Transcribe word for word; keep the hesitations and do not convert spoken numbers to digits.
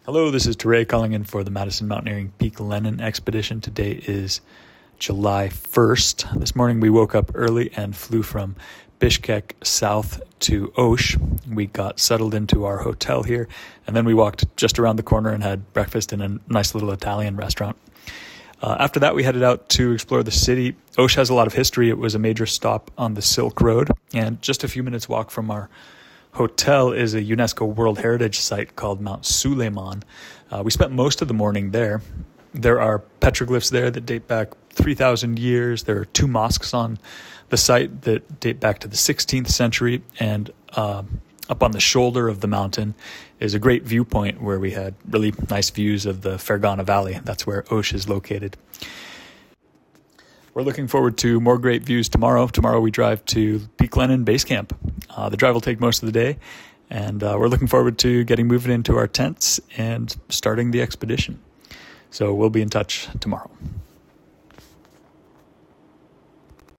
Hello, this is Teray calling in for the Madison Mountaineering Peak Lenin expedition. Today is July first. This morning we woke up early and flew from Bishkek south to Osh. We got settled into our hotel here, and then we walked just around the corner and had breakfast in a nice little Italian restaurant. Uh, after that, we headed out to explore the city. Osh has a lot of history. It was a major stop on the Silk Road, and just a few minutes walk from our hotel is a UNESCO World Heritage Site called Mount Suleiman. Uh, we spent most of the morning there. There are petroglyphs there that date back three thousand years. There are two mosques on the site that date back to the sixteenth century. And uh, up on the shoulder of the mountain is a great viewpoint where we had really nice views of the Fergana Valley. That's where Osh is located. We're looking forward to more great views tomorrow. Tomorrow we drive to Peak Lenin Base Camp. Uh, the drive will take most of the day, and uh, we're looking forward to getting moving into our tents and starting the expedition. So we'll be in touch tomorrow.